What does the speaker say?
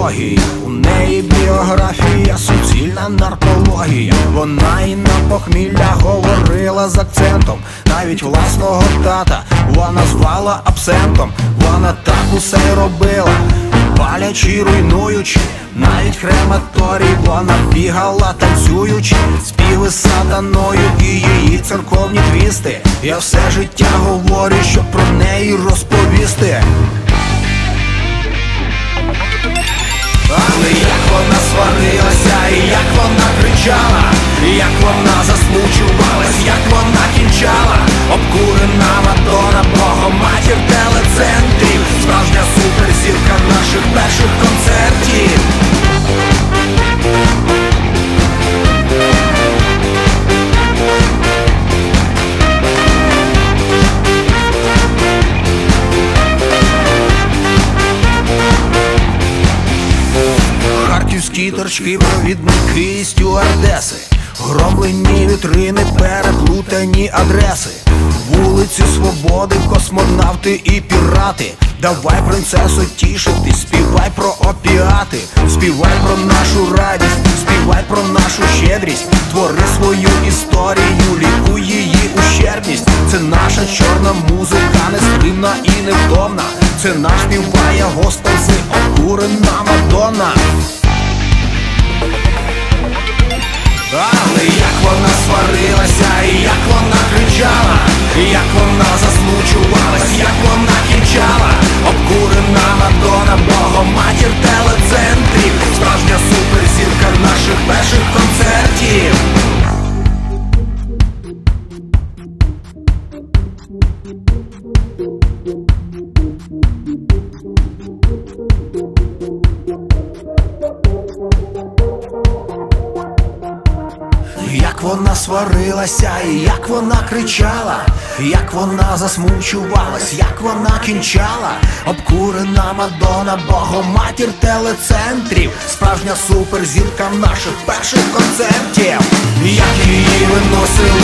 психологія, у неї біографія, суцільна наркологія. Вона і на похмілля говорила з акцентом. Навіть власного тата вона звала абсентом. Вона так усе й робила, палячи, руйнуючи. Навіть крематорій вона бігала, танцюючи. Співи з сатаною і її церковні твісти. Я все життя говорю, щоб про неї розповісти. Але як вона сварилася, і як вона кричала, і як вона засмучувалась, як вона кінчала. Обкурена Мадонна, Богоматір телецентрів, справжня суперзірка наших перших концертів. Харківські торчки, провідники і стюардеси, громлені вітрини, переплутані адреси. Вулиці Свободи, космонавти і пірати. Давай, принцесо, тішитись, співай про опіати. Співай про нашу радість, співай про нашу щедрість. Твори свою історію, лікуй її ущербність. Це наша чорна музика, нестримна і невтомна. Це наш співає госпел з обкурена Мадонна. Але як вона сварилася, і як вона кричала, і як вона засмучувалась, як вона кінчала. Обкурена Мадонна, Богоматір телецентрів, справжня суперзірка наших перших концертів. Як вона сварилася, і як вона кричала, як вона засмучувалась, як вона кінчала. Обкурена Мадонна, Богоматір телецентрів, справжня суперзірка наших перших концертів. Як її виносили